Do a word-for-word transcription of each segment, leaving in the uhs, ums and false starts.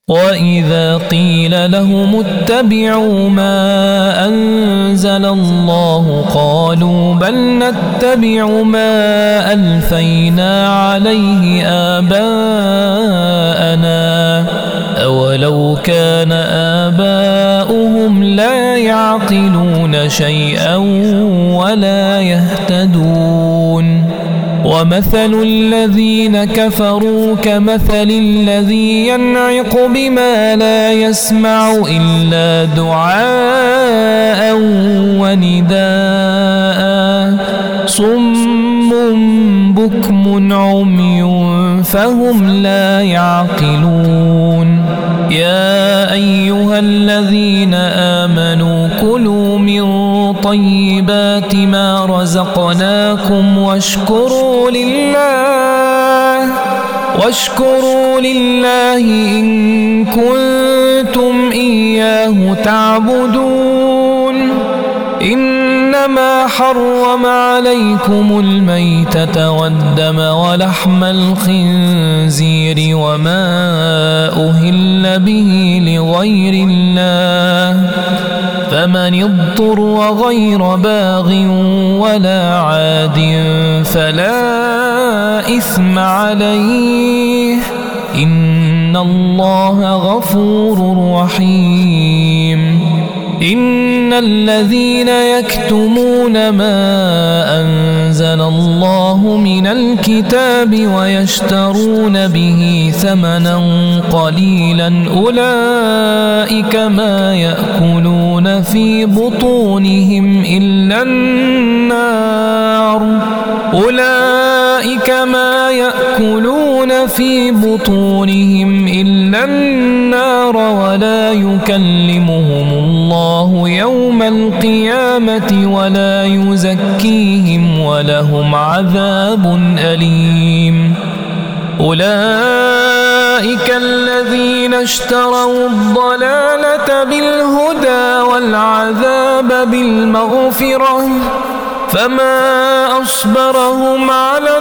وإذا قيل لهم اتبعوا ما أنزل الله قالوا بل نتبع ما ألفينا عليه آباءنا أولو كان آباؤهم لا يعقلون شيئا ولا يهتدون ومثل الذين كفروا كمثل الذي ينعق بما لا يسمع إلا دعاء ونداء صم بكم عمي فهم لا يعقلون يا أيها الذين آمنوا كلوا من طيبات ما رزقناكم واشكروا لله واشكروا لله إن كنتم إياه تعبدون إنما حرم عليكم الميتة والدم ولحم الخنزير وما أهل به لغير الله فمن اضطر غير باغ ولا عاد فلا إثم عليه إن الله غفور رحيم إن الذين يكتمون ما أنزل الله من الكتاب ويشترون به ثمنا قليلا أولئك ما يأكلون في بطونهم إلا النار أولئك ما يأكلون في بطونهم إلا النار ولا يكلمهم الله يوم القيامة ولا يزكيهم ولهم عذاب أليم أولئك الذين اشتروا الضلالة بالهدى والعذاب بالمغفرة فما أصبرهم على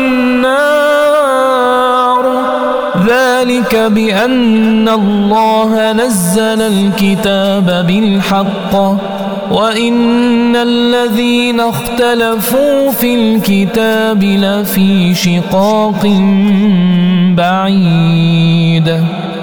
النار ذلك بأن الله نزل الكتاب بالحق وإن الذين اختلفوا في الكتاب لفي شقاق بعيد.